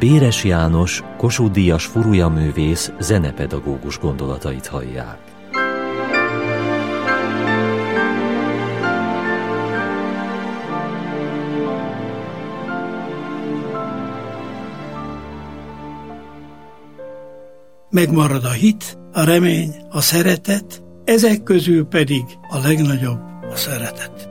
Béres János, Kossuth-díjas furujaművész zenepedagógus gondolatait hallják. Megmarad a hit, a remény, a szeretet, ezek közül pedig a legnagyobb a szeretet.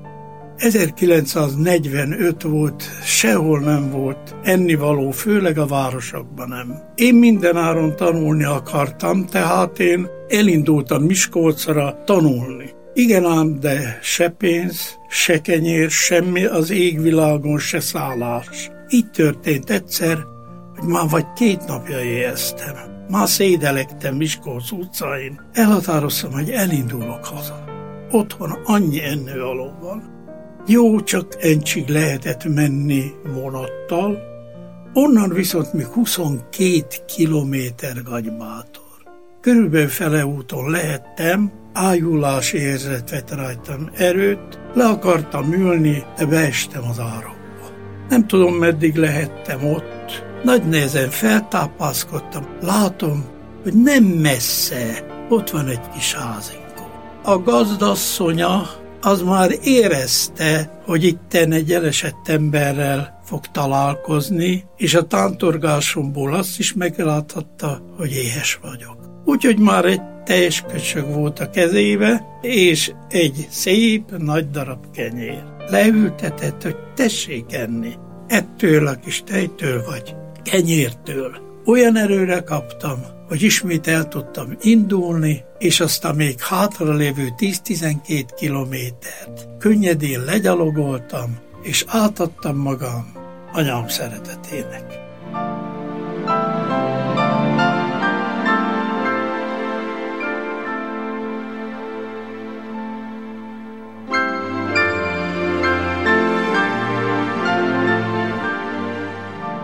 1945 volt, sehol nem volt ennivaló, főleg a városokban nem. Én mindenáron tanulni akartam, tehát én elindultam Miskolcra tanulni. Igen ám, de se pénz, se kenyér, semmi az égvilágon, se szállás. Így történt egyszer, hogy már vagy 2 napja éheztem. Már szédelektem Miskolc utcain. Elhatároztam, hogy elindulok haza. Otthon annyi ennivaló van. Jó, csak encsig lehetett menni vonattal, onnan viszont még 22 kilométer Gagybátor. Körülbelül fele úton lehettem, ájulás érzet vett rajtam erőt, le akartam ülni, de beestem az árokba. Nem tudom, meddig lehettem ott, nagy nehezen feltápászkodtam, látom, hogy nem messze, ott van egy kis házinkó. A gazdasszonya az már érezte, hogy itten egy elesett emberrel fog találkozni, és a tántorgásomból azt is megláthatta, hogy éhes vagyok. Úgyhogy már egy teljes köcsög volt a kezébe, és egy szép nagy darab kenyér. Leültetett, hogy tessék enni. Ettől a kis tejtől vagy kenyértől. Olyan erőre kaptam, hogy ismét el tudtam indulni, és aztán még hátralévő 10-12 kilométert könnyedén legyalogoltam, és átadtam magam anyám szeretetének.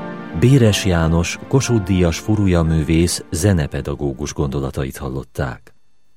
Béres János, Kossuth-díjas furujaművész zenepedagógus gondolatait hallották.